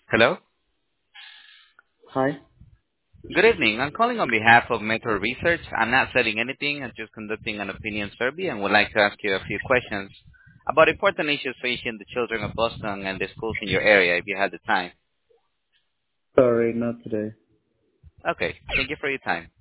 Hello. Hi. Good evening. I'm calling on behalf of Metro Research. I'm not selling anything. I'm just conducting an opinion survey and would like to ask you a few questions about important issues facing the children of Boston and the schools in your area if you had the time. Sorry, not today. Okay. Thank you for your time.